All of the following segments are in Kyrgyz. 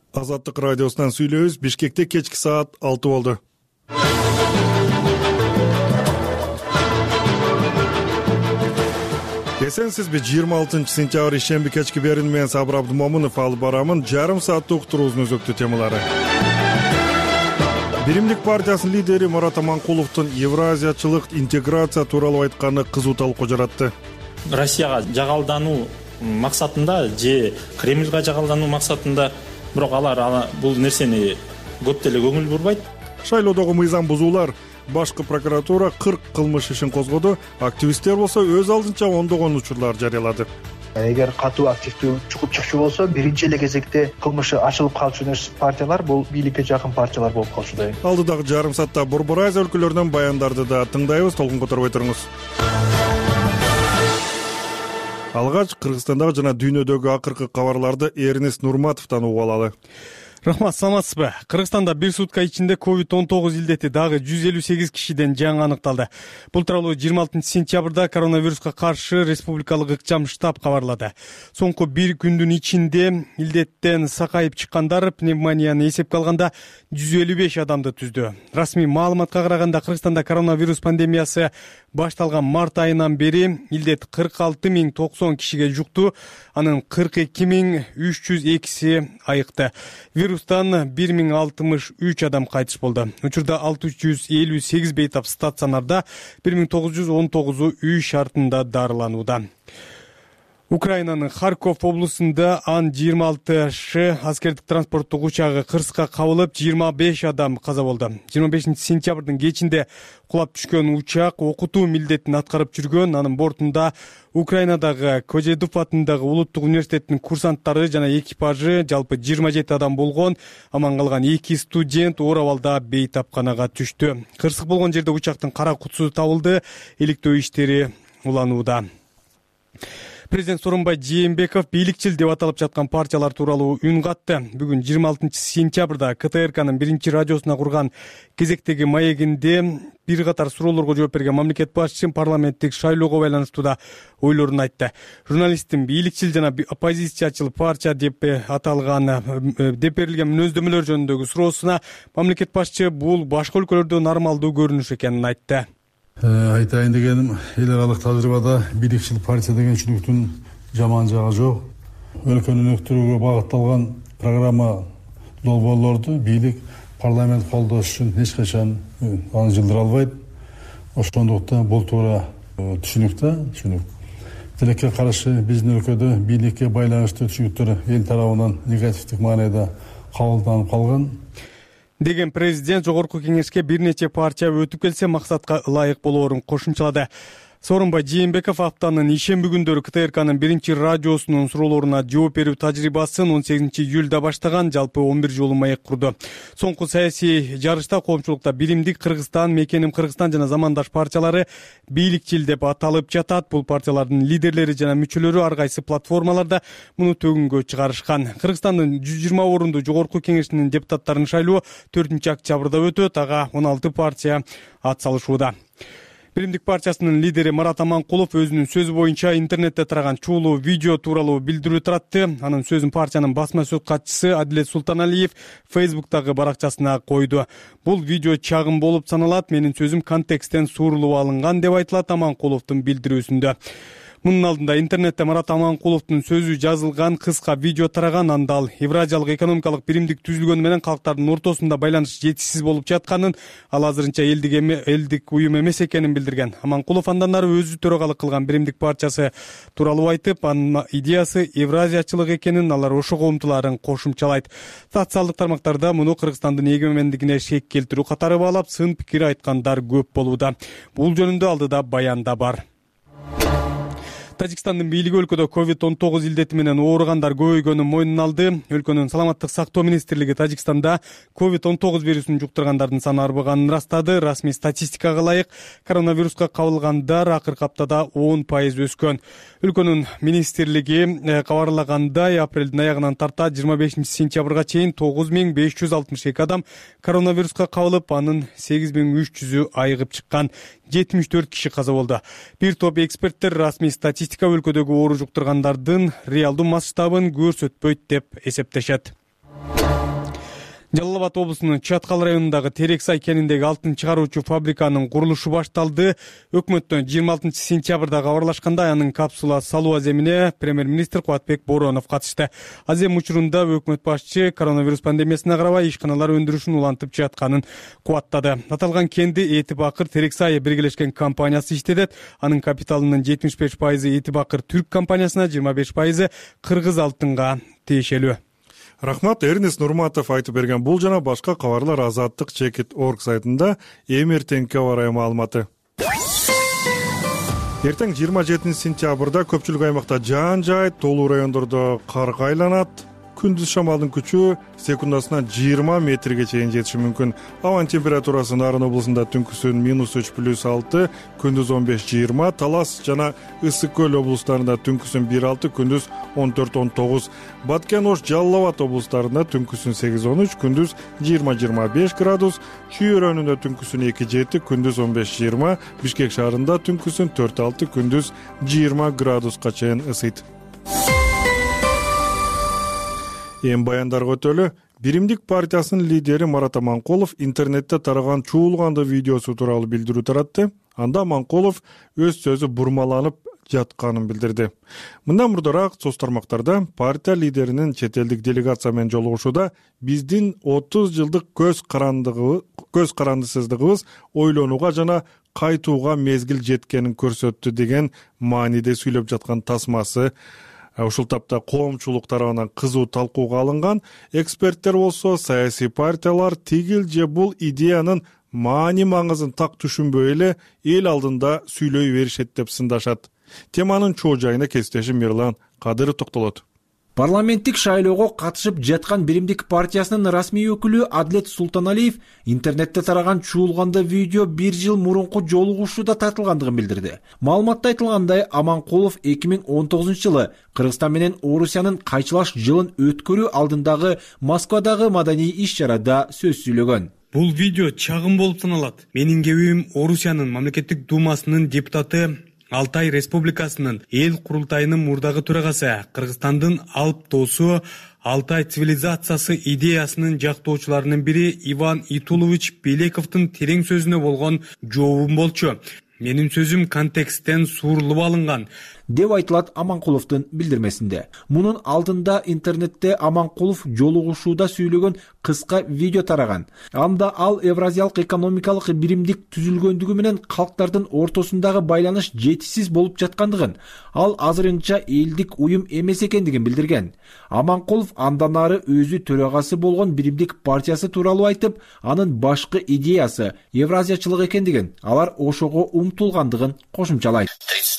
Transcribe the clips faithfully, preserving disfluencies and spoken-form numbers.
Азаттык радиосунан сүйлөбүз. Бишкекте кечки саат алты болду. Эсенсизби? жыйырма алтынчы сентябрь ишемби кечки берин менен Сабыр Абдымомунов алып барамын. Жарым сааттык уктуруубуздун өзөктүү темалары. Биримдик партиясынын лидери Марат Аманкуловдун евразиячылык интеграция тууралуу айтканы кызуу талкуу жаратты. Россияга жагалдануу максатында же Кремльга жагалдануу максатында, бирок алар бул нерсени көп деле көңүл бурбайт. Шайлоодогу мыйзам бузуулар. Башкы прокуратура кырк кылмыш ишин козгоду. Активисттер болсо өз алдынча ондогон учурлар жарыялады. Эгер катуу активдүү чугуп чыкчу болсо, биринчи эле кезекте кылмышы ачылып калчу партиялар бул бийликке жакын партиялар болуп калчудай. Алдыдагы жарым саатта Борбор Азия өлкөлөрүнөн баяндарды да тыңдайбыз. Толкун которбой туруңуз. Алгач Кыргызстандагы жана дүйнөдөгү акыркы кабарларды Эрнест Нурматовдон угуп алалы. Рахмат, саламатсызбы? Кыргызстанда бир сутка ичинде ковид он тогуз илдети дагы жүз элүү сегиз кишиден жаңы аныкталды. Бул тууралуу жыйырма алтынчы сентябрда коронавируска каршы республикалык ыкчам штаб кабарлады. Соңку бир күндүн ичинде илдеттен сакайып чыккандар пневмонияны эсепке алганда жүз элүү беш адамды түздү. Расмий маалыматка караганда Кыргызстанда коронавирус пандемиясы башталган март айынан бери илдет кырк алты миң токсон кишиге жукту, анын кырк эки миң үч жүз экиси айыкты. Вирустан бир миң алтымыш үч адам кайтыш болду. Учурда алты жүз элүү сегиз бейтап стационарда, бир миң тогуз жүз он тогузу үй шартында дарыланууда. Украинанын Харьков облусунда Ан жыйырма алтышы аскердик транспорттук учагы кырсыкка кабылып, жыйырма беш адам каза болду. жыйырма бешинчи сентябрдын кечинде кулап түшкөн учак окутуу милдетин аткарып жүргөн. Анын бортунда Украинадагы Кожедуп атындагы улуттук университеттин курсанттары жана экипажы, жалпы жыйырма жети адам болгон. Аман калган эки студент оор абалда бейтапканага түштү. Кырсык болгон жерде учактын кара кутусу табылды. Иликтөө иштери уланууда. Президент Сооронбай Жээнбеков бийликчил деп аталып жаткан партиялар тууралуу үн катты. Бүгүн жыйырма алтынчы сентябрда КТРКнын биринчи радиосуна курган кезектеги маегинде бир катар суроолорго жооп берген мамлекет башчысы парламенттик шайлоого байланыштуу да ойлорун айтты. Журналисттин бийликчил жана оппозициячыл партия деп аталган деп берилген мүнөздөмөлөр жөнүндөгү суроосуна мамлекет башчы бул башка өлкөлөрдө нормалдуу көрүнүш экенин айтты. Айтайын дегеним, эл аралык тажрыйбада бийликчил партия деген түшүнүктүн жаман жагы жок. Өлкөнү өнүктүрүүгө багытталган программа долбоорлорду бийлик парламент колдош үчүн эч качан аны жылдыра албайт. Ошондуктан бул туура түшүнүктө, түшүнүк. Тилекке каршы биздин өлкөдө бийликке байланыштуу түшүнүктөр эл тарабынан негативдик маанайда кабылданып калган. Деген президент жогорку кеңешке бир нече партия өтүп келсе максатка ылайык болоорун кошумчалады. Сооронбай Жээнбеков аптанын ишемби күндөрү КТРКнын биринчи радиосунун суроолоруна жооп берүү тажрыйбасын он сегизинчи июлда баштаган, жалпы он бир жолу маек курду. Соңку саясий жарышта коомчулукта Биримдик Кыргызстан, Мекеним Кыргызстан жана Замандаш партиялары бийликчил деп аталып жатат. Бул партиялардын лидерлери жана мүчөлөрү ар кайсы платформаларда муну төгүнгө чыгарышкан. Кыргызстандын жүз жыйырма орунду жогорку кеңешинин депутаттарын шайлоо төртүнчү октябрда өтөт. Ага он алты партия ат салышууда. Биримдик партиясынын лидери Марат Аманкулов өзүнүн сөзү боюнча интернетте тараган чуулуу видео тууралуу билдирүү таратты. Анын сөзүн партиянын басма сөз катчысы Адилет Султаналиев Фейсбуктагы баракчасына койду. Бул видео чагым болуп саналат, менин сөзүм контексттен суурулуп алынган деп айтылат Аманкуловдун билдирүүсүндө. Мунун алдында интернетте Марат Аманкуловдун сөзү жазылган кыска видео тараган. Анда ал Евразиялык экономикалык биримдик түзүлгөнү менен калктардын ортосунда байланыш жетишсиз болуп жатканын, ал азырынча элдик элдик уюм эмес экенин билдирген. Аманкулов андан ары өзү төрагалык кылган биримдик партиясы тууралуу айтып, анын идеясы евразиячылык экенин, алар ошого умтулаарын кошумчалайт. Социалдык тармактарда муну Кыргызстандын эгемендигине шек келтирүү катары баалап, сын пикир айткандар көп болууда. Бул жөнүндө алдыда баян да бар. Тажикстандын бийлиги өлкөдө ковид он тогуз илдети менен ооругандар көбөйгөнүн мойнуна алды. Өлкөнүн саламаттык сактоо министрлиги Тажикстанда ковид он тогуз вирусун жуктургандардын саны арбаганын ырастады. Расмий статистикага ылайык коронавируска кабылгандар акыркы аптада он пайыз өскөн. Өлкөнүн министрлиги кабарлагандай, апрелдин аягынан тарта жыйырма бешинчи сентябрга чейин тогуз миң беш жүз алтымыш эки адам коронавируска кабылып, анын сегиз миң үч жүзү айыгып чыккан. жетимиш төрт киши каза болду. Бир топ эксперттер расмий статистика өлкөдөгү оору жуктургандардын реалдуу масштабын көрсөтпөйт деп эсептешет. Жалал Абад облусунун Чаткал районундагы Терексай кениндеги алтын чыгаруучу фабриканын курулушу башталды. Өкмөттөн жыйырма алтынчы сентябрда кабарлашканда анын капсула салуу аземине премьер-министр Кубатбек Боронов катышты. Азем учурунда өкмөт башчы коронавирус пандемиясына карабай ишканалар өндүрүшүн улантып жатканын кубаттады. Аталган кенди Эти Бакыр Терексай биргелешкен компаниясы иштетет. Анын капиталынын жетимиш беш пайызы Эти Бакыр Түрк компаниясына, жыйырма беш пайызы Кыргыз алтынга тиешелүү. Рахмат, Эрнест Нурматов айтып берген бул жана башка кабарлар азаттык чекит точка орг сайтында эми эртеңки абарай маалыматы. Эртең жыйырма жетинчи сентябрда көпчүлүк аймакта жаан жаайт, толуу райондордо карга айланат. Күндүз шамалдын күчү секундасына жыйырма метрге чейин жетиши мүмкүн. Абанын температурасы Нарын облусунда түнкүсүн минус үч плюс алты, күндүз он беш жыйырма, Талас жана Ысык көл облустарында түнкүсүн бир алты, күндүз он төрт он тогуз, Баткен, Ош, Жалал Абад облустарында түнкүсүн сегиз он үч, күндүз жыйырма жыйырма беш градус, Чүй районунда түнкүсүн эки жети, күндүз он беш жыйырма, Бишкек шаарында түнкүсүн төрт алты, күндүз жыйырма градуска чейин ысыйт. Эми баяндарга өтөлү. Биримдик партиясынын лидери Марат Аманкулов интернетте тараган чуулганды видеосу тууралуу билдирүү таратты. Анда Аманкулов өз сөзү бурмаланып жатканын билдирди. Мындан мурдараак соц тармактарда партия лидеринин чет элдик делегация менен жолугушууда биздин отуз жылдык көз карандыгы көз карандысыздыгыбыз ойлонууга жана кайтууга мезгил жеткенин көрсөттү деген мааниде сүйлөп жаткан тасмасы ушул тапта коомчулук тарабынан кызуу талкууга алынган. Эксперттер болсо саясий партиялар тигил же бул идеянын маани маңызын так түшүнбөй эле эл алдында сүйлөй беришет деп сындашат. Теманын чоо жайына кесиптешим Мирлан Кадыров токтолот. Парламенттик шайлоого катышып жаткан Биримдик партиясынын расмий өкүлү Адлет Султаналиев интернетте тараган чуулганды видео бир жыл мурунку жолугушууда тартылгандыгын билдирди. Маалыматта айтылгандай, Аманкулов эки миң он тогузунчу жылы Кыргызстан менен Орусиянын кайчылаш жылын өткөрүү алдындагы Москвадагы маданий иш-чарада сөз сүйлөгөн. Бул видео чагым болуп саналат. Менин кебим Орусиянын мамлекеттик думасынын депутаты, Алтай Республикасынын эл курултайынын мурдагы төрагасы, Кыргызстандын алып доосу, Алтай цивилизациясы идеясынын жактоочуларынын бири Иван Итулович Белековдун терең сөзүнө болгон жообум болчу. Менин сөзүм контексттен суурулуп алынган, деп айтылат Аманкуловдун билдирмесинде. Мунун алдында интернетте Аманкулов жолугушууда сүйлөгөн кыска видео тараган. Анда ал Евразиялык экономикалык биримдик түзүлгөндүгү менен калктардын ортосундагы байланыш жетишсиз болуп жаткандыгын, ал азырынча элдик уюм эмес экендигин билдирген. Аманкулов андан ары өзү төрагасы болгон Биримдик партиясы тууралуу айтып, анын башкы идеясы евразиячылык экендигин, алар ошого умтулгандыгын кошумчалайт.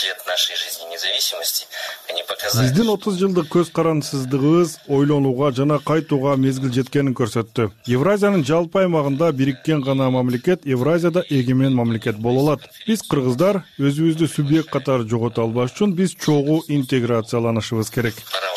Биздин отуз жылдык көз карандысыздыгыбыз ойлонууга жана кайтууга мезгил жеткенин көрсөттү. Евразиянын жалпы аймагында бириккен гана мамлекет Евразияда эгемен мамлекет боло алат. Биз кыргыздар өзүбүздү субъект катары жогото албаш үчүн биз чогуу интеграцияланышыбыз керек.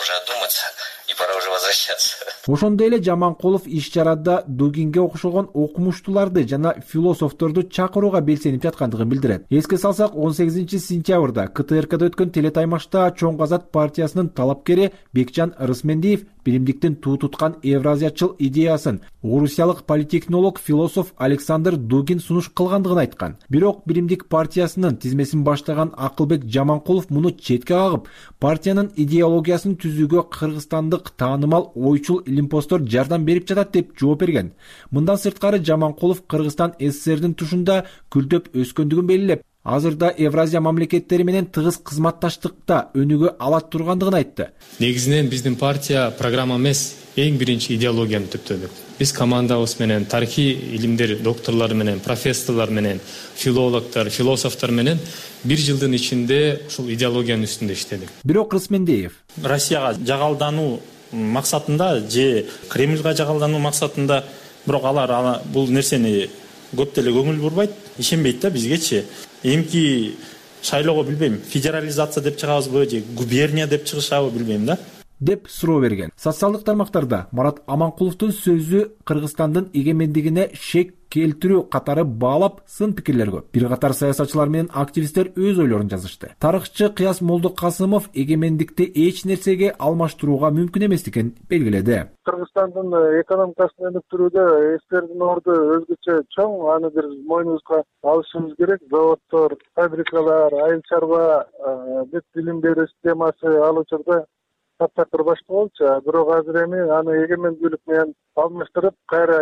Ошондой эле Жаманкулов иш-чарада Дугинге окшогон окумуштууларды жана философторду чакырууга белсенип жаткандыгын билдирет. Эске салсак, он сегизинчи сентябрда К Т Р Кда өткөн телетаймашта Чоң Казак партиясынын талапкери Бекжан Рысмендиев биримдиктин туу туткан евразиячыл идеясын орусиялык политтехнолог философ Александр Дугин сунуш кылгандыгын айткан. Бирок биримдик партиясынын тизмесин баштаган Акылбек Жаманкулов муну четке кагып, партиянын идеологиясын түзүүгө кыргызстандык таанымал ойчул лимпостор жардам берип жатат деп жооп берген. Мындан сырткары Жаманкулов Кыргызстан С С С Рдин тушунда күлдөп өскөндүгүн белгилеп, азырда Евразия мамлекеттери менен тыгыз кызматташтыкта өнүгө алат тургандыгын айтты. Негизинен биздин партия программа эмес, эң биринчи идеологияны түптөдүк. Биз командабыз менен тарыхый илимдер докторлору менен, профессорлор менен, филологдор, философтор менен бир жылдын ичинде ушул идеологиянын үстүндө иштедик. Бирок Рысмендиев Россияга жагалдануу максатында же Кремльга жагалдануу максатында, бирок алар бул нерсени көп деле көңүл бурбайт, ишенбейт да бизгечи. Эмки шайлоого билбейм, федерализация деп чыгабызбы же губерния деп чыгышабы билбейм да. деп суроо берген. Социалдык тармактарда Марат Аманкуловдун сөзү Кыргызстандын эгемендигине шек келтирүү катары баалап сын пикирлер көп. Бир катар саясатчылар менен активисттер өз ойлорун жазышты. Тарыхчы Кыяс Молдокасымов эгемендикти эч нерсеге алмаштырууга мүмкүн эместигин белгиледи. Кыргызстандын экономикасын өнүктүрүүдө эксперттердин орду өзгөчө чоң, аны бир мойнубузга алышыбыз керек. Заводдор, фабрикалар, айыл чарба, бүт билим берүү системасы ал учурда таптакыр башка болчу. Бирок азыр эми аны эгемендүүлүк менен алмаштырып, кайра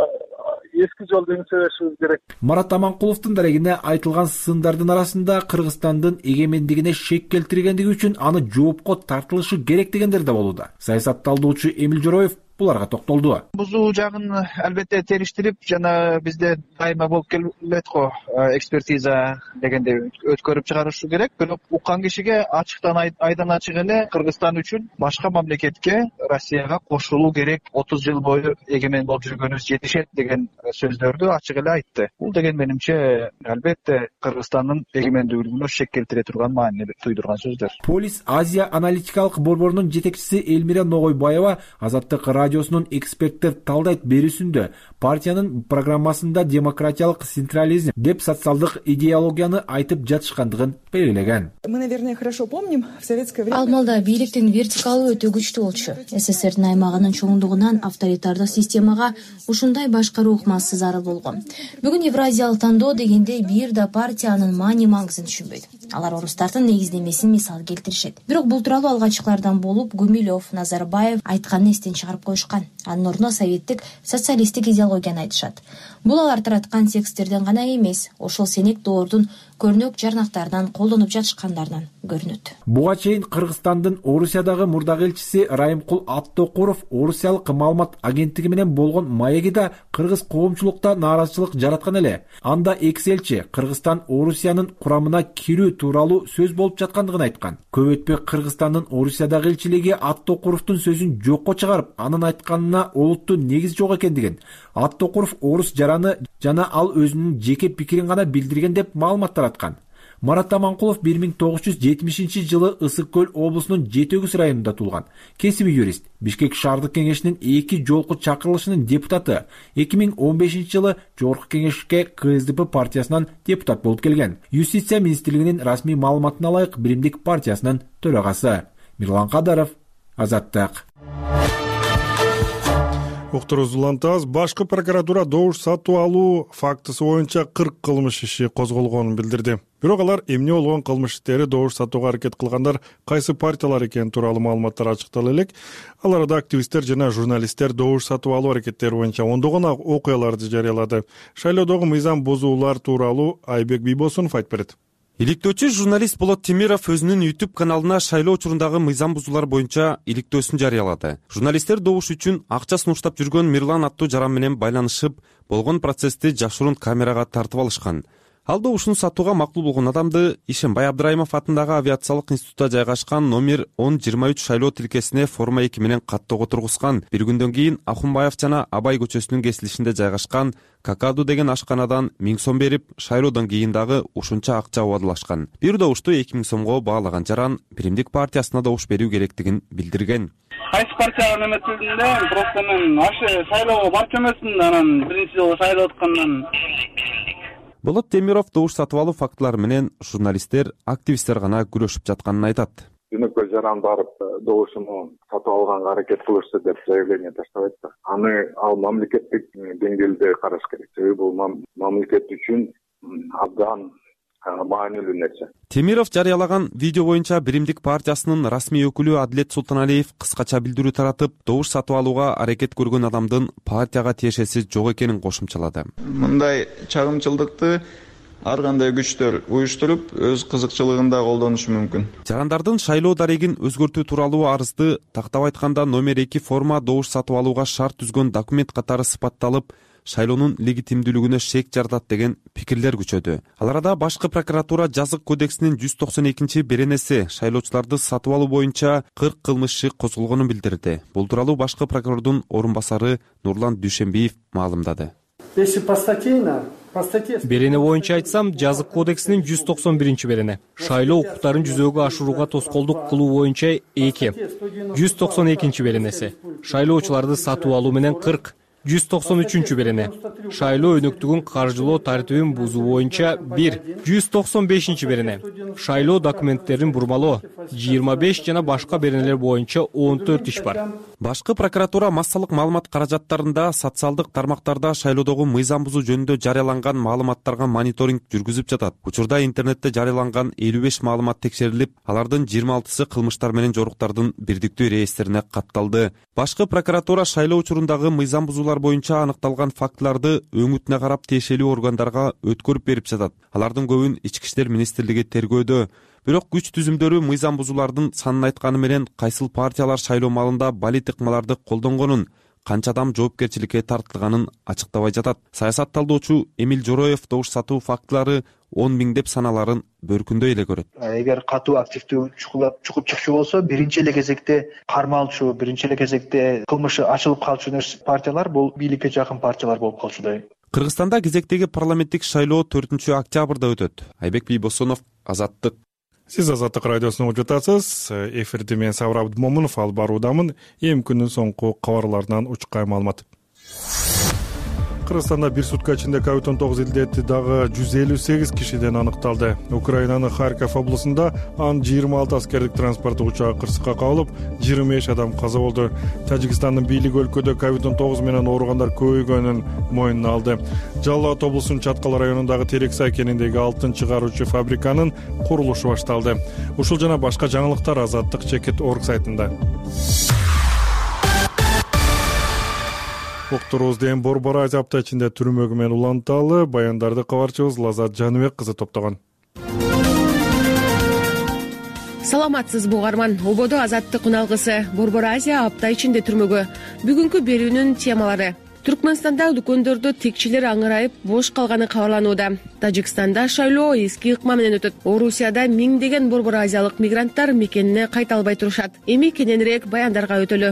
эски жолду эңсебешибиз керек. Марат Аманкуловдун дарегине айтылган сындардын арасында Кыргызстандын эгемендигине шек келтиргендиги үчүн аны жоопко тартылышы керек дегендер да болууда. Саясат талдоочу Эмил Жороев буларга токтолду. Бузуу жагын албетте териштирип, жана бизде дайыма болуп келет го, экспертиза дегенде өткөрүп чыгарышы керек. Бирок уккан кишиге ачыктан айдан ачык эле Кыргызстан үчүн башка мамлекетке, Россияга кошулуу керек, отуз жыл бою эгемен болуп жүргөнүбүз жетишет деген сөздөрдү ачык эле айтты. Бул деген менимче албетте Кыргызстандын эгемендүүлүгүнө шек келтире турган, маани туйдурган сөздөр. Полис Азия аналитикалык борборунун жетекчиси Элмира Ногойбаева Азаттык радиосунун эксперттер талдайт берүүсүндө партиянын программасында демократиялык централизм деп социалдык идеологияны айтып жатышкандыгын белгилеген. Мы, наверное, хорошо помним в советское время. Ал малда бийликтин вертикалы өтө күчтүү болчу. СССРдин аймагынын чоңдугунан авторитардык системага ушундай башкаруу ыкмасы зарыл болгон. Бүгүн Евразиялык тандоо дегенде бир да партиянын маани маңызын түшүнбөйт. Алар орустардын негиздемесин мисал келтиришет. Бирок бул тууралуу алгачкылардан болуп Гумилев, Назарбаев айтканын эстен чыгарып коюшкан. Анын ордуна советтик социалисттик идеологияны айтышат. Бул алар тараткан тексттерден гана эмес, ошол сенек доордун көрнөк жарнактарынан колдонуп жатышкандарынан көрүнөт. Буга чейин Кыргызстандын Орусиядагы мурдагы элчиси Райымкул Аттокуров Орусиялык маалымат агенттиги менен болгон маегида кыргыз коомчулукта нааразычылык жараткан эле. Анда экс элчи Кыргызстан Орусиянын курамына кирүү тууралуу сөз болуп жаткандыгын айткан. Көп өтпөй Кыргызстандын Орусиядагы элчилиги Аттокуровдун сөзүн жокко чыгарып, анын айтканына олуттуу негиз жок экендигин, Аттокуров орус жараны жана ал өзүнүн жеке пикирин гана билдирген деп маалымат тараткан. Марат Аманкулов бир миң тогуз жүз жетимишинчи жылы Ысык көл облусунун Жети Өгүз районунда туулган. Кесиби юрист, Бишкек шаардык кеңешинин эки жолку чакырылышынын депутаты. эки миң он бешинчи жылы Жогорку кеңешке КСДП партиясынан депутат болуп келген. Юстиция министрлигинин расмий маалыматына ылайык Биримдик партиясынын төрагасы. Мирлан Кадаров, Азаттык. Уктуруз улантабыз. Башкы прокуратура добуш сатуу алуу фактысы боюнча кырк кылмыш иши козголгонун билдирди. Бирок алар эмне болгон кылмыш иштери добуш сатууга аракет кылгандар кайсы партиялар экени тууралуу маалыматтар ачыктала элек. Ал арада активисттер жана журналисттер добуш сатуу алуу аракеттери боюнча ондогон окуяларды жарыялады. Шайлоодогу мыйзам бузуулар тууралуу Айбек Бийбосунов айтып берет. Иликтөөчү журналист Болот Темиров өзүнүн YouTube каналына шайлоо учурундагы мыйзам бузуулар боюнча иликтөөсүн жарыялады. Журналисттер добуш үчүн акча сунуштап жүргөн Мирлан аттуу жаран менен байланышып, болгон процессти жашыруун камерага тартып алышкан. Ал добушун сатууга макул болгон адамды Ишембай Абдрайымов атындагы авиациялык институтта жайгашкан номер он жыйырма үч шайлоо тилкесине форма эки менен каттоого тургузган. Бир күндөн кийин Ахунбаев жана Абай көчөсүнүн кесилишинде жайгашкан Какаду деген ашканадан миң сом берип, шайлоодон кийин дагы ушунча акча убадылашкан. Бир добушту эки миң сомго баалаган жаран Биримдик партиясына добуш берүү керектигин билдирген. Кайсы партияга неметилдинде просто мен ашы шайлоого барчу эмесмин, анан биринчи жолу шайлоо өткөндөн. Болот Темиров добуш сатып алуу фактылары менен журналисттер, активисттер гана күрөшүп жатканын айтат. Жөнөкөй жаран барып добушуну сатып алганга аракет кылышты деп заявление таштабайт да. Аны ал мамлекеттик деңгээлде караш керек. Себеби бул мамлекет үчүн абдан маанилүү нерсе. Темиров жарыялаган видео боюнча Биримдик партиясынын расмий өкүлү Адилет Султаналиев кыскача билдирүү таратып, добуш сатып алууга аракет көргөн адамдын партияга тиешеси жок экенин кошумчалады. Мындай чагымчылдыкты ар кандай күчтөр уюштуруп, өз кызыкчылыгында колдонушу мүмкүн. Жарандардын шайлоо дарегин өзгөртүү тууралуу арызды тактап айтканда номер эки форма добуш сатып алууга шарт түзгөн документ катары сыпатталып, шайлоонун легитимдүүлүгүнө шек жаратат деген пикирлер күчөдү. Ал арада башкы прокуратура жазык кодексинин жүз токсон экинчи беренеси шайлоочуларды сатып алуу боюнча кырк кылмыш иши козголгонун билдирди. Бул тууралуу башкы прокурордун орун басары Нурлан Дүйшенбиев маалымдады. Если постатейно, Берене боюнча айтсам, жазык кодексинин жүз токсон биринчи берене. Шайлоо укуктарын жүзөгө ашырууга тоскоолдук кылуу боюнча эки. жүз токсон экинчи беренеси. Шайлоочуларды сатып алуу менен кырк. жүз токсон үчүнчү берене. Шайлоо өнөктүгүн каржылоо тартибин бузуу боюнча бир. жүз токсон бешинчи берене. Шайлоо документтерин бурмалоо жыйырма беш жана башка беренелер боюнча он төрт иш бар. Башкы прокуратура массалык маалымат каражаттарында социалдык тармактарда шайлоодогу мыйзам бузуу жөнүндө жарыяланган маалыматтарга мониторинг жүргүзүп жатат. Учурда интернетте жарыяланган элүү беш маалымат текшерилип, алардын жыйырма алтысы кылмыштар менен жоруктардын бирдиктүү реестрине катталды. Башкы прокуратура шайлоо учурундагы мыйзам бузуулар боюнча аныкталган фактыларды өңүтүнө карап тиешелүү органдарга өткөрүп берип жатат. Алардын көбүн Ички иштер министрлиги тергөөдө. Бирок күч түзүмдөрү мыйзам бузуулардын санын айтканы менен кайсыл партиялар шайлоо маалында балит ыкмаларды колдонгонун, канча адам жоопкерчиликке тартылганын ачыктабай жатат. Саясат талдоочу Эмил Жороев добуш сатуу фактылары он миң деп саналарын бөркүндөй эле көрөт. Эгер катуу активдүү чукулап чукуп чыкчу болсо, биринчи эле кезекте кармалчу, биринчи эле кезекте кылмышы ачылып калчу партиялар бул бийликке жакын партиялар болуп калчудай. Кыргызстанда кезектеги парламенттик шайлоо төртүнчү октябрда өтөт. Айбек Бийбосонов, Азаттык. Сиз Азаттык радиосун угуп жатасыз. Эфирде мен Сабыр Абдымомунов алып баруудамын. Эми күндүн соңку кабарларынан учкай маалымат. Кыргызстанда бир сутка ичинде ковид он тогуз илдети дагы жүз элүү сегиз кишиден аныкталды. Украинанын Харьков облусунда анын жыйырма алты аскердик транспорту учагы кырсыкка кабылып, жыйырма беш адам каза болду. Тажикстандын бийлиги өлкөдө ковид он тогуз менен ооругандар көбөйгөнүн моюнуна алды. Жалал Абад облусунун Чаткал районундагы Терексай кениндеги алтын чыгаруучу фабриканын курулушу башталды. Ушул жана башка жаңылыктар Азаттык чекит орг сайтында. Уктурузден Борбор Азия апта ичинде түрмөгү менен уланталы баяндарды кабарчыбыз Лазат Жаныбек кызы топтогон. Саламатсызбы угарман, ободо Азаттык уналгысы Борбор Азия апта ичинде түрмөгү. Бүгүнкү берүүнүн темалары: Түркмөнстанда дүкөндөрдө текчилер аңырайып бош калганы кабарланууда. Тажикстанда шайлоо эски ыкма менен өтөт. Орусияда миңдеген борбор азиялык мигранттар мекенине кайта албай турушат. Эми кененирээк баяндарга өтөлү.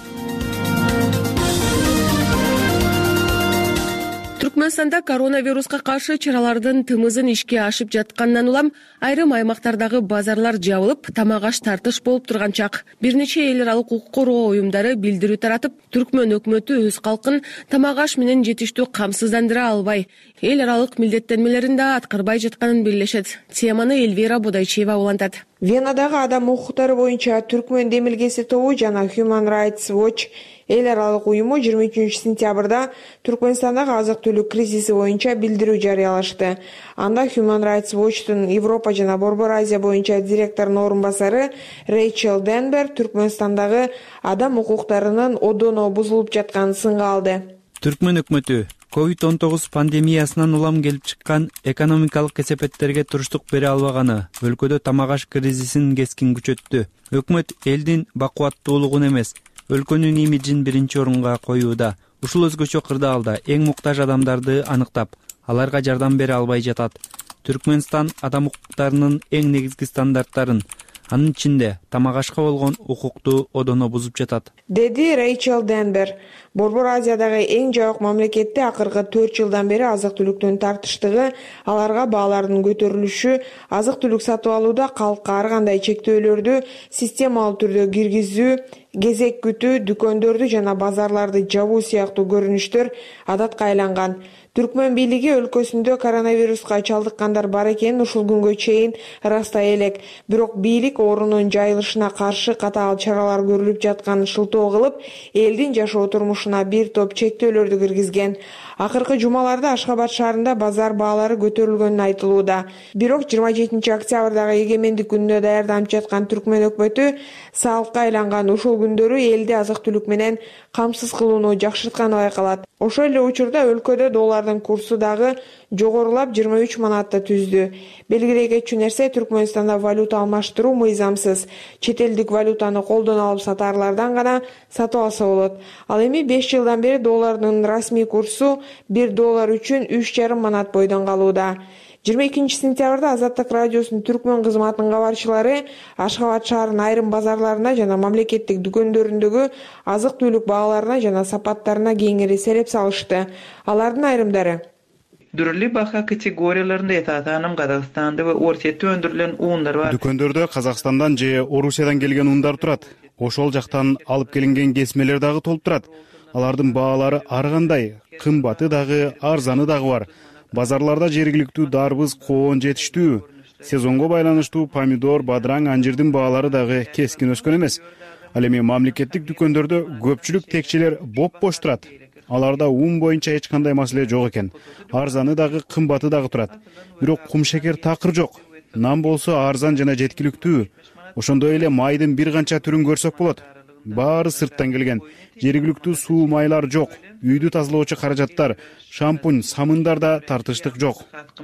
Түркмөнстанда коронавируска каршы чаралардын тымызын ишке ашып жаткандан улам айрым аймактардагы базарлар жабылып, тамак аш тартыш болуп турган чак. Бир нече эл аралык укук коргоо уюмдары билдирүү таратып, Түркмөн өкмөтү өз калкын тамак аш менен жетиштүү камсыздандыра албай, эл аралык милдеттенмелерин да аткарбай жатканын белгилешет. Теманы Эльвира Бодайчиева улантат. Венадагы адам укуктары боюнча Түркмөн демилгеси тобу жана Human Rights Watch эл аралык уюму жыйырма үчүнчү сентябрда Түркмөнстандагы азык-түлүк кризиси боюнча билдирүү жарыялашты. Анда Human Rights Watchtун Европа жана Борбор Азия боюнча директорунун орун басары Рейчел Денбер Түркмөнстандагы адам укуктарынын одоно бузулуп жатканын сынга алды. Түркмөн өкмөтү ковид он тогуз пандемиясынан улам келип чыккан экономикалык кесепеттерге туруштук бере албаганы, өлкөдө тамак аш кризисин кескин күчөттү. Өкмөт элдин бакубаттуулугун эмес, өлкөнүн имиджин биринчи орунга коюуда. Ушул өзгөчө кырдаалда эң муктаж адамдарды аныктап, аларга жардам бере албай жатат. Түркмөнстан адам укуктарынын эң негизги стандарттарын, анын ичинде тамак ашка болгон укукту одоно бузуп жатат, деди Рейчел Денбер. Борбор Азиядагы эң жабык мамлекетте акыркы төрт жылдан бери азык-түлүктүн тартыштыгы, аларга баалардын көтөрүлүшү, азык-түлүк сатып алууда калкка ар кандай чектөөлөрдү системалуу түрдө киргизүү, кезек күтүү, дүкөндөрдү жана базарларды жабуу сыяктуу көрүнүштөр адатка айланган. Түркмөн бийлиги өлкөсүндө коронавируска чалдыккандар бар экенин ушул күнгө чейин ырастай элек. Бирок бийлик оорунун жайылышына каршы катаал чаралар көрүлүп жатканын шылтоо кылып, элдин жашоо турмушуна бир топ чектөөлөрдү киргизген. Акыркы жумаларда Ашхабад шаарында базар баалары көтөрүлгөнү айтылууда. Бирок жыйырма жетинчи октябрдагы эгемендик күнүнө даярданып жаткан Түркмөн өкмөтү салыкка айланган ушул күндөрү элди азык-түлүк менен камсыз кылууну жакшыртканы байкалат. Ошол эле учурда өлкөдө доллардын курсу дагы жогорулап жыйырма үч манатты түздү. Белгилей кетчү нерсе, Түркмөнстанда валюта алмаштыруу мыйзамсыз. Чет элдик валютаны колдон алып сатаарлардан гана сатып алса болот. Ал эми беш жылдан бери доллардын расмий курсу бир доллар үчүн үч жарым манат бойдон калууда. жыйырма экинчи сентябрда Азаттык радиосунун Түркмөн кызматынын кабарчылары Ашхабад шаарынын айрым базарларына жана мамлекеттик дүкөндөрүндөгү азык-түлүк бааларына жана сапаттарына кеңири сереп салышты. Алардын айрымдары: Dürli baha kategoriyalarında etatanım Kazakstanda ve Orset'te öndürülen uunlar var. Дүкөндөрдө Казакстандан же Орусиядан келген уундар турат. Ошол жактан алып келинген кесмелер дагы толуп турат. Алардын баалары ар кандай, кымбаты дагы, арзаны дагы бар. Базарларда жергиликтүү дарбыз, коон жетиштүү. Сезонго байланыштуу помидор, бадыраң, анжирдин баалары дагы кескин өскөн эмес. Ал эми мамлекеттик дүкөндөрдө көпчүлүк текчелер боп-бош турат. Аларда уун боюнча эч кандай маселе жок экен. Арзаны дагы, кымбаты дагы турат. Бирок кумшекер такыр жок. Нан болсо арзан жана жеткиликтүү. Ошондой эле майдын бир канча түрүн көрсөк болот. Баары сырттан келген. Жергиликтүү суу майлар жок. Үйдү тазалоочу каражаттар, шампунь, самындар да тартыштык жок.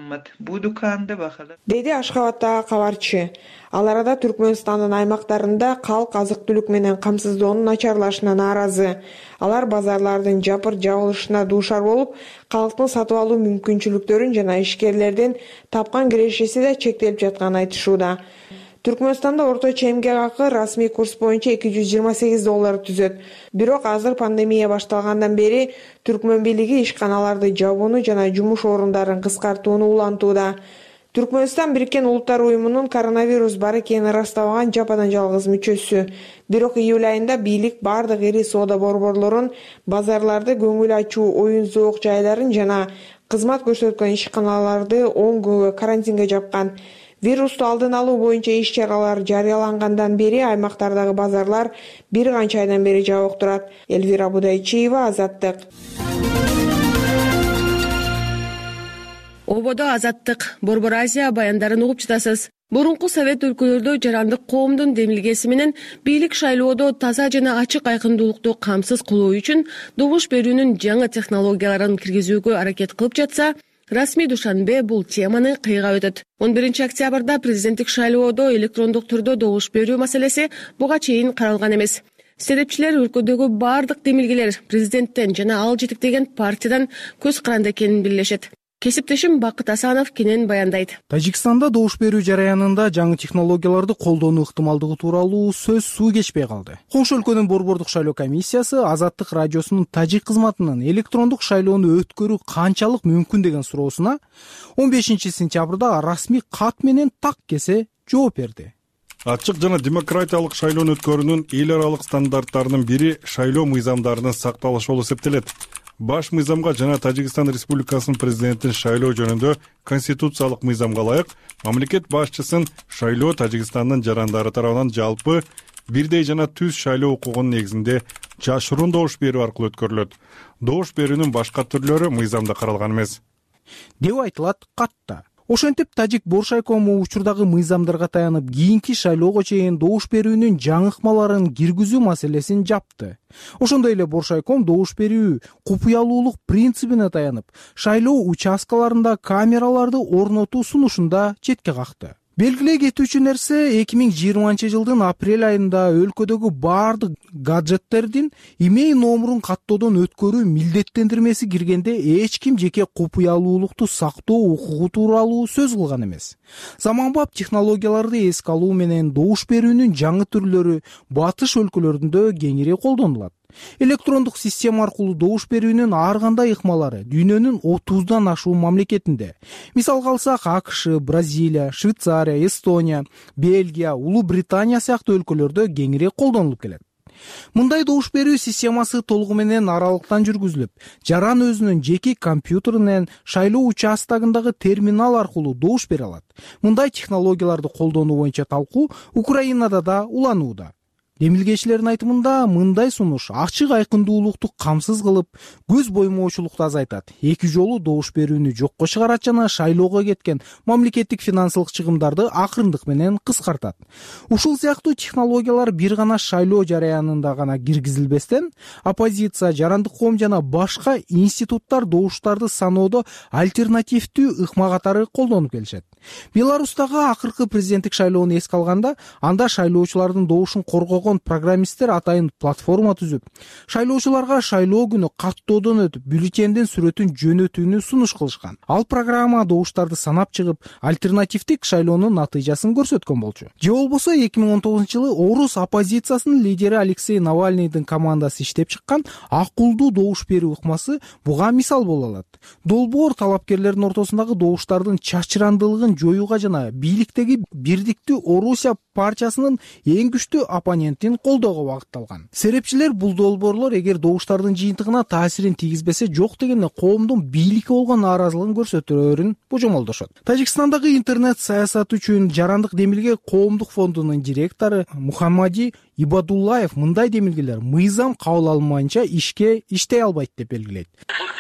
Деди Ашхабадтагы кабарчы. Ал арада Түркмөнстандын аймактарында калк азык-түлүк менен камсыздоонун начарлашына нааразы. Алар базарлардын жапыр жабылышына дуушар болуп, калктын сатып алуу мүмкүнчүлүктөрүн жана ишкерлердин тапкан кирешеси да чектелип жатканын айтышууда. Түркмөнстанда орточо эмгек акы расмий курс боюнча эки жүз жыйырма сегиз доллар түзөт. Бирок азыр пандемия башталгандан бери Түркмөн бийлиги ишканаларды жабууну жана жумуш орундарын кыскартууну улантууда. Түркмөнстан Бириккен Улуттар уюмунун коронавирус бар экенин ырастабаган жападан жалгыз мүчөсү. Бирок июль айында бийлик бардык ири соода борборлорун, базарларды, көңүл ачуу оюн зоок жайларын жана кызмат көрсөткөн ишканаларды он күнгө карантинге жапкан. Вирусту алдын алуу боюнча иш-чаралар жарыялангандан бери аймактардагы базарлар бир канча айдан бери жабык турат. Элвира Будайчиева, Азаттык. Ободо Азаттык, Борбор Азия баяндарын угуп жатасыз. Мурунку совет өлкөлөрдө жарандык коомдун демилгеси менен бийлик шайлоодо таза жана ачык айкындуулукту камсыз кылуу үчүн добуш берүүнүн жаңы технологияларын киргизүүгө аракет кылып жатса, Расмий Душанбе бул теманы кыйга өтөт. он биринчи октябрда президенттик шайлоодо электрондук түрдө добуш берүү маселеси буга чейин каралган эмес. Серепчилер өлкөдөгү бардык демилгелер президенттен жана ал жетектеген партиядан көз каранды экенин билишет. Кесиптешим Бакыт Асанов кенен баяндайт. Тажикстанда добуш берүү жараянында жаңы технологияларды колдонуу ыктымалдыгы тууралуу сөз суу кечпей калды. Коңшу өлкөнүн борбордук шайлоо комиссиясы Азаттык радиосунун тажик кызматынын электрондук шайлоону өткөрүү канчалык мүмкүн деген суроосуна он бешинчи сентябрда расмий кат менен так кесе жооп берди. Ачык жана демократиялык шайлоону өткөрүүнүн эл аралык стандарттарынын бири шайлоо мыйзамдарынын сакталышы болуп эсептелет. Баш мыйзамга жана Тажикстан Республикасынын президентин шайлоо жөнүндө конституциялык мыйзамга ылайык мамлекет башчысын шайлоо Тажикстандын жарандары тарабынан жалпы бирдей жана түз шайлоо укугунун негизинде жашыруун добуш берүү аркылуу өткөрүлөт. Добуш берүүнүн башка түрлөрү мыйзамда каралган эмес деп айтылат катта. Ошентип Тажик Боршайкому учурдагы мыйзамдарга таянып кийинки шайлоого чейин добуш берүүнүн жаңы ыкмаларын киргизүү маселесин жапты. Ошондой эле Боршайком добуш берүү купуялуулук принцибине таянып, шайлоо участкаларында камераларды орнотуу сунушунда четке какты. Белгилей кетүүчү нерсе эки миң жыйырманчы жылдын апрель айында өлкөдөгү бардык гаджеттердин имей номурун каттоодон өткөрүү милдеттендирмеси киргенде эч ким жеке купуялуулукту сактоо укугу тууралуу сөз кылган эмес. Заманбап технологияларды эске алуу менен добуш берүүнүн жаңы түрлөрү батыш өлкөлөрүндө кеңири колдонулат. Электрондук система аркылуу добуш берүүнүн ар кандай ыкмалары дүйнөнүн отуздан ашуун мамлекетинде. Мисалга алсак, АКШ, Бразилия, Швейцария, Эстония, Бельгия, Улуу Британия сыяктуу өлкөлөрдө кеңири колдонулуп келет. Мындай добуш берүү системасы толугу менен аралыктан жүргүзүлүп, жаран өзүнүн жеке компьютеринен шайлоо участогундагы терминал аркылуу добуш бере алат. Мындай технологияларды колдонуу боюнча талкуу Украинада да уланууда. Демилгечилердин айтымында мындай сунуш ачык айкындуулукту камсыз кылып, көз боймоочулукту азайтат, эки жолу добуш берүүнү жокко чыгарат жана шайлоого кеткен мамлекеттик финансылык чыгымдарды акырындык менен кыскартат. Ушул сыяктуу технологиялар бир гана шайлоо жараянында гана киргизилбестен, оппозиция, жарандык коом жана башка институттар добуштарды саноодо альтернативдүү ыкма катары колдонуп келишет. Беларустагы акыркы президенттик шайлоону эске алганда, анда шайлоочулардын добушун коргоого болгон программисттер атайын платформа түзүп, шайлоочуларга шайлоо күнү каттоодон өтүп бюллетендин сүрөтүн жөнөтүүнү сунуш кылышкан. Ал программа добуштарды санап чыгып, альтернативдик шайлоонун натыйжасын көрсөткөн болчу. Же болбосо эки миң он тогузунчу жылы орус оппозициясынын лидери Алексей Навальныйдын командасы иштеп чыккан акылдуу добуш берүү ыкмасы буга мисал боло алат. Долбоор талапкерлердин ортосундагы добуштардын чачырандылыгын жоюуга жана бийликтеги Бирдиктүү Орусия партиясынын эң күчтүү оппонентин колдоого багытталган. Серепчилер бул долбоорлор эгер добуштардын жыйынтыгына таасирин тийгизбесе жок дегенде коомдун бийликке болгон нааразылыгын көрсөтөрүн божомолдошот. Тажикстандагы интернет саясат үчүн жарандык демилге коомдук фондунун директору Мухаммади Ибадуллаев мындай демилгелер мыйзам кабыл алынмайынча ишке иштей албайт деп белгилейт.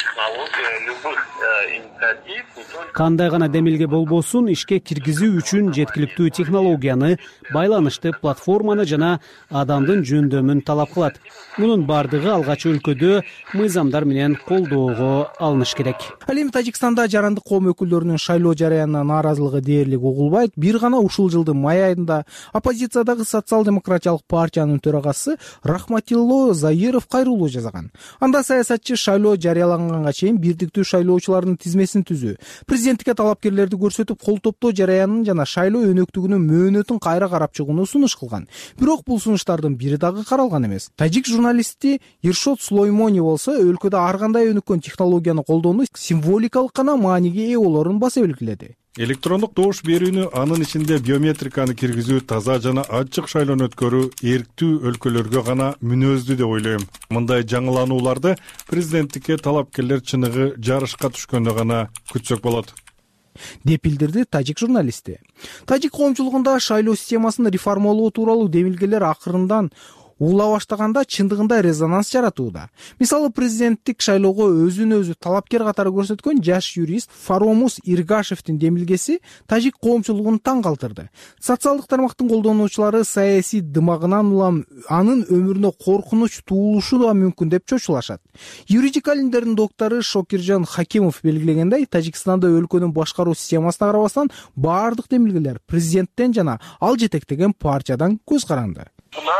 Кандай гана демилге болбосун ишке киргизүү үчүн жеткиликтүү технологияны, байланышты платформаны жана адамдын жөндөмүн талап кылат. Мунун бардыгы алгач өлкөдө мыйзамдар менен колдоого алыныш керек. Ал эми Тажикстанда жарандык коом өкүлдөрүнүн шайлоо жараянына нааразылыгы дээрлик угулбайт. Бир гана ушул жылдын май айында оппозициядагы социал-демократиялык партиянын төрагасы Рахматилло Заиров кайрылуу жасаган. Анда саясатчы шайлоо жарыяланганга чейин бирдиктүү шайлоочулардын тизмесин түзүү, президенттикке талапкерлерди көрсөтүп кол топтоо жараянын жана шайлоо өнөктүгүнүн мөөнөтүн кайра карап чыгууну сунуш кылган. Бирок бул сунуштардын бири дагы каралган эмес. Тажик журналисти Иршот Сулоймони болсо өлкөдө ар кандай өнүккөн технологияны колдоону символикалык гана мааниге ээ болоорун баса белгиледи. Электрондук добуш берүүнү, анын ичинде биометриканы киргизүү, таза жана ачык шайлоону өткөрүү эрктүү өлкөлөргө гана мүнөздүү деп ойлойм. Мындай жаңыланууларды президенттикке талапкерлер чыныгы жарышка түшкөндө гана күтсөк болот, деп билдирди тажик журналисти. Тажик коомчулугунда шайлоо системасын реформалоо тууралуу демилгелер акырындан угула баштаганда чындыгында резонанс жаратууда. Мисалы, президенттик шайлоого өзүн өзү талапкер катары көрсөткөн жаш юрист Фаромус Иргашевдин демилгеси тажик коомчулугун таң калтырды. Социалдык тармактын колдонуучулары саясий дымагынан улам анын өмүрүнө коркунуч туулушу да мүмкүн деп чочулашат. Юридика илимдеринин доктору Шокиржан Хакимов белгилегендей, Тажикстанда өлкөнүн башкаруу системасына карабастан баардык демилгелер президенттен жана ал жетектеген партиядан көз каранды.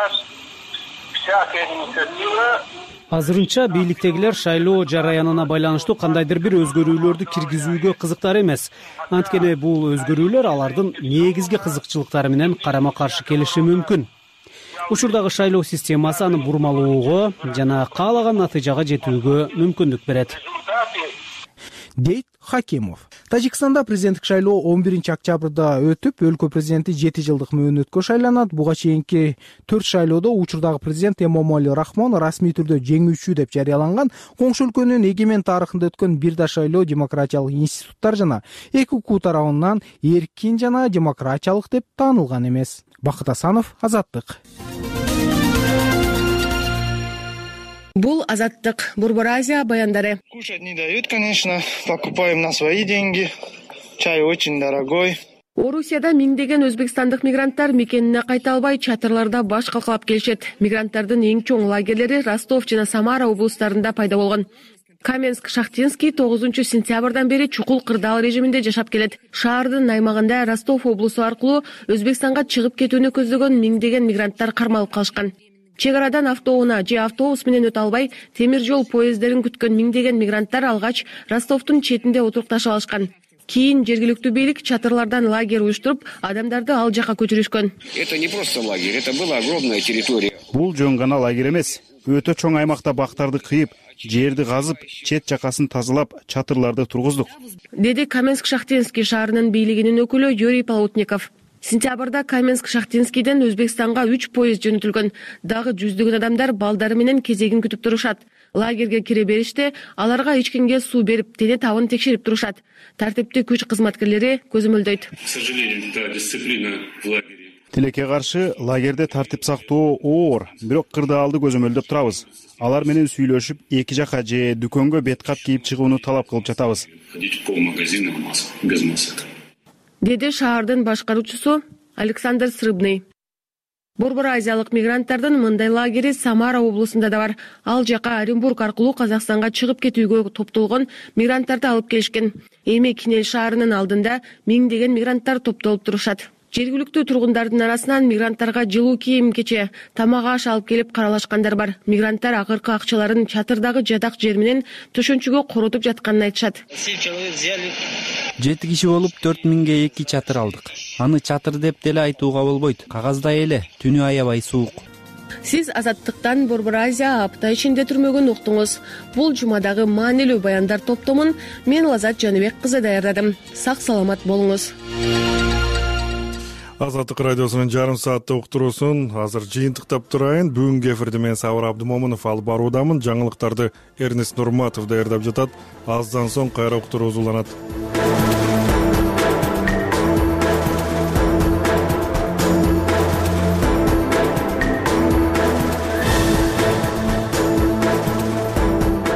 Азырынча бийликтегилер шайлоо жараянына байланыштуу кандайдыр бир өзгөрүүлөрдү киргизүүгө кызыктар эмес. Анткени бул өзгөрүүлөр алардын негизги кызыкчылыктары менен карама каршы келиши мүмкүн. Учурдагы шайлоо системасы аны бурмалоого жана каалаган натыйжага жетүүгө мүмкүндүк берет, дейт Хакимов. Тажикстанда президенттик шайлоо он биринчи октябрда өтүп, өлкө президенти жети жылдык мөөнөткө шайланат. Буга чейинки төрт шайлоодо учурдагы президент Эмомали Рахмон расмий түрдө жеңүүчү деп жарыяланган. Коңшу өлкөнүн эгемен тарыхында өткөн бир да шайлоо демократиялык институттар жана эки укук тарабынан эркин жана демократиялык деп таанылган эмес. Бакыт Асанов, Азаттык. Бул Азаттык, Борбор Азия баяндары. Кушать не дают, конечно, покупаем на свои деньги. Чай очень дорогой. Орусияда миңдеген өзбекстандык мигранттар мекенине кайта албай чатырларда баш калкалап келишет. Мигранттардын эң чоң лагерлери Ростов жана Самара облустарында пайда болгон. Каменск-Шахтинский тогузунчу сентябрдан бери чукул кырдаал режиминде жашап келет. Шаардын аймагында Ростов облусу аркылуу Өзбекстанга чыгып кетүүнү көздөгөн миңдеген мигранттар кармалып калышкан. Чек арадан автоунаа же автобус менен өтө албай, темир жол поездерин күткөн миңдеген мигранттар алгач Ростовдун четинде отурукташып алышкан. Кийин жергиликтүү бийлик чатырлардан лагерь уюштуруп, адамдарды ал жака көчүрүшкөн. Это не просто лагерь, это была огромная территория. Бул жөн гана лагерь эмес. Өтө чоң аймакта бактарды кыйып, жерди казып, чет жакасын тазалап, чатырларды тургуздук, деди Каменск-Шахтинский шаарынын бийлигинин өкүлү Юрий Полутников. Сентябрда Каменск-Шахтинскийден Өзбекстанга үч поезд жөнөтүлгөн. Дагы жүздөгөн адамдар балдары менен кезегин күтүп турушат. Лагерге кире бериште аларга ичкенге суу берип, дене табын текшерип турушат. Тартиптик күч кызматкерлери көзөмөлдөйт. К сожалению, да, дисциплина в лагере. Тилекке каршы лагерде тартип сактоо оор, бирок кырдаалды көзөмөлдөп турабыз. Алар менен сүйлөшүп, эки жака же дүкөнгө бет кат кийип чыгууну талап кылып жатабыз. Ходить по магазинам без масок. Деди шаардын башкаруучусу Александр Срыбный. Борбор азиялык мигранттардын мындай лагери Самара облусунда да бар. Ал жака Оренбург аркылуу Казакстанга чыгып кетүүгө топтолгон мигранттарды алып келишкен. Эми Кинель шаарынын алдында миңдеген мигранттар топтолуп турушат. Жергиликтүү тургундардын арасынан мигранттарга жылуу кийим кече, тамак аш алып келип каралашкандар бар. Мигранттар акыркы акчаларын чатырдагы жадак жер менен төшөнчүгө коротуп жатканын айтышат. Жети киши болуп төрт миңге эки чатыр алдык. Аны чатыр деп деле айтууга болбойт. Кагаздай эле, түнү аябай суук. Сиз Азаттыктан Борбор Азия апта ичинде түрмөгүн уктуңуз. Бул жумадагы маанилүү баяндар топтомун мен Лазат Жаныбек кызы даярдадым. Сак саламат болуңуз. Азаттык радиосунун жарым сааттык уктуруусун азыр жыйынтыктап турайын. Бүгүнкү эфирди мен Сабыр Абдымомунов алып баруудамын. Жаңылыктарды Эрнест Нурматов даярдап жатат. Аздан соң кайра уктуруубуз уланат.